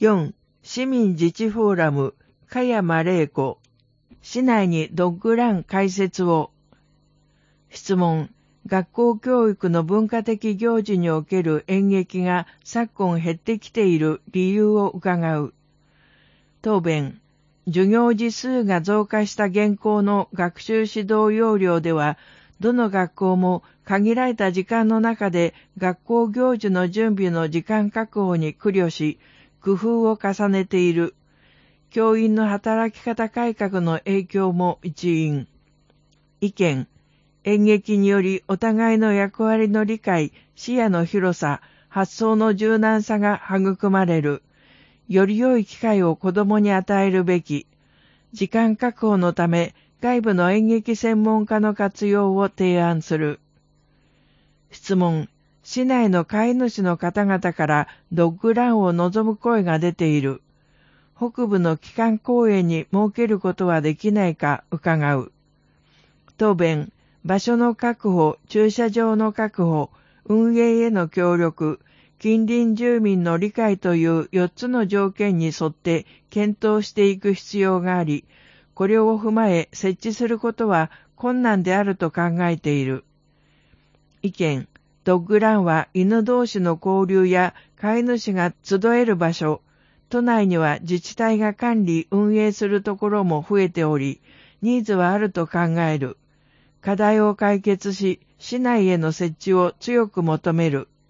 4. 市民自治フォーラム、香山玲子。市内にドッグラン開設を。質問。学校教育の文化的行事における演劇が昨今減ってきている理由を伺う。答弁。授業時数が増加した現行の学習指導要領では、どの学校も限られた時間の中で学校行事の準備の時間確保に苦慮し、工夫を重ねている。教員の働き方改革の影響も一因。意見。演劇によりお互いの役割の理解、視野の広さ、発想の柔軟さが育まれる。より良い機会を子供に与えるべき。時間確保のため、外部の演劇専門家の活用を提案する。質問。市内の飼い主の方々からドッグランを望む声が出ている。北部の基幹公園に設けることはできないか伺う。答弁。場所の確保、駐車場の確保、運営への協力、近隣住民の理解という4つの条件に沿って検討していく必要があり、これを踏まえ設置することは困難であると考えている。意見。ドッグランは犬同士の交流や飼い主が集える場所、都内には自治体が管理・運営するところも増えており、ニーズはあると考える。課題を解決し、市内への設置を強く求める。